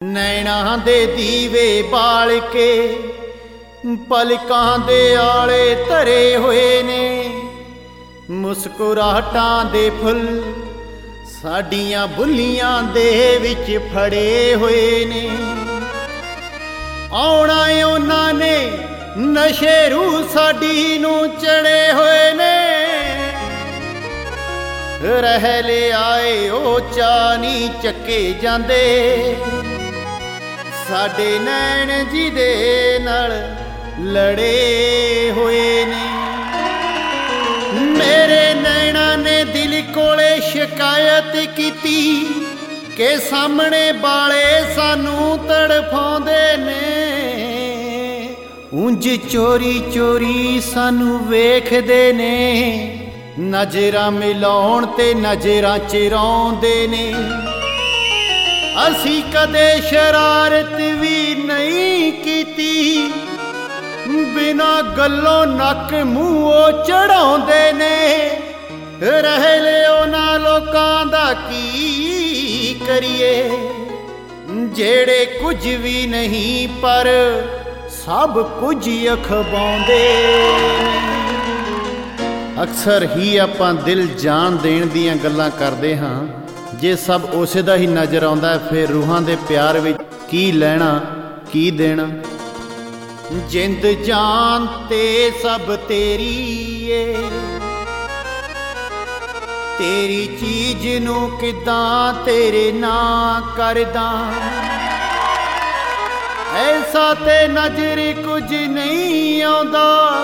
नैना दे दीवे बाल के पलकां दे आले धरे होए ने, मुस्कुराहटां दे फुल साडियां बुल्लियां दे विच फड़े होए ने। आउणा उन्हां ने नशे रूह साडी नूं चढ़े होए ने, रह ले आए ओ चा नहीं चके जांदे, साडे नैन जी दे नाल लड़े होए ने। मेरे नैना ने दिल कोले शिकायत कीती के सामने बाले सानू तड़फाउंदे ने, उंज चोरी चोरी सानू वेखदे ने, नजरां मिलाउण ते नजरां चिराउंदे ने। असी कदे शरारत भी नहीं कीती, बिना गल्लों नक मूंहों चढ़ाउंदे ने। रह ले उन्हां लोकां दा की करिए जेड़े कुछ भी नहीं पर सब कुछ अखबाउंदे ने। अक्सर ही आपां दिल जान देण दीयां गल्लां करदे हां, जे सब उसे दा ही नज़र आउंदा फिर रूहां दे प्यार विच की लैणा की देना। जिंद जान ते सब तेरी ए, तेरी चीज नू किदां तेरे नां करदा, ऐसा ते नजर कुछ नहीं आउंदा,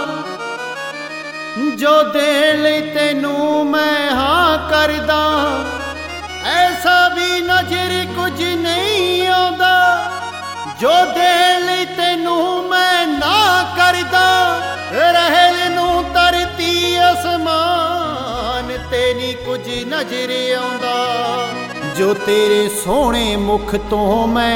जो देण लई तैनू मैं हां करदा। ऐसा भी नजर कुछ नहीं आउंदा, जो देण लई तैनू मैं ना करदा। रहल नू धरती आसमान ते नी कुछ नजर आउंदा, जो तेरे सोहणे मुख तो मैं